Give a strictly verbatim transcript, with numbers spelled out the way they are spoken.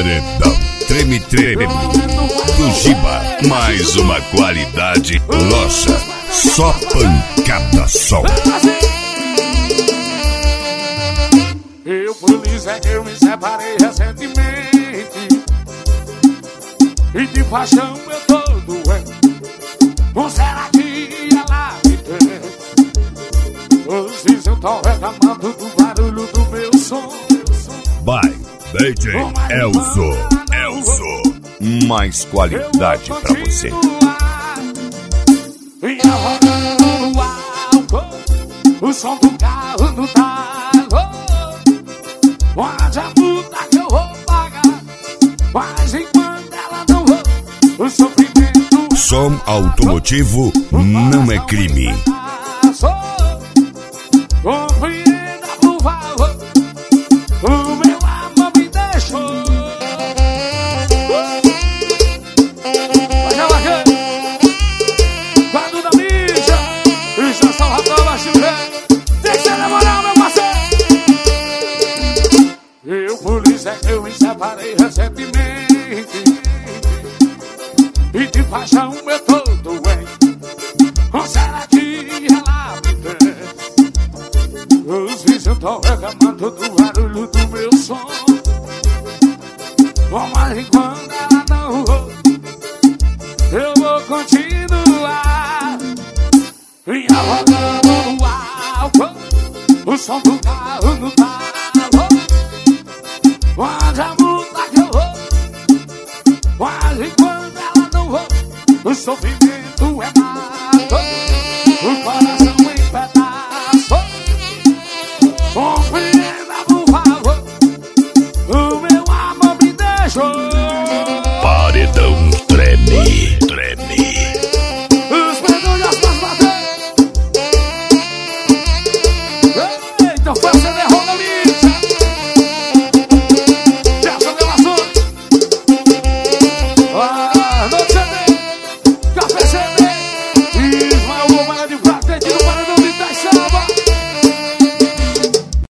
Paredão, treme treme do Giba, mais uma qualidade loja, só pancada sol. Eu polícia que eu me separei recentemente, e de paixão eu tô doente. Não será que ela me tem? Hoje eu tô reclamando do barulho do meu som. By D J Elzo, Elzo, mais qualidade pra você. E a rodando no álcool, o som do carro no talo. Pode a multa que eu vou pagar, mas enquanto ela não vou, o sofrimento. Som automotivo não é crime. Compreenda, por favor, o meu amor me deixou. Vai lá, vai quando da mídia, e já só rapaz a chifre. Tem que ser na moral, meu parceiro. Eu, polícia, eu me separei recentemente, e de paixão eu tô doente. Ou será que ela me tem? Os vizinhos tão reclamando do barulho do meu som. Oh, mas enquanto ela não ouve, eu vou continuar. E rodando no álcool, o som do carro no talo. Onde a multa que eu vou, mas enquanto ela não ouve, o sofrimento é mato. O coração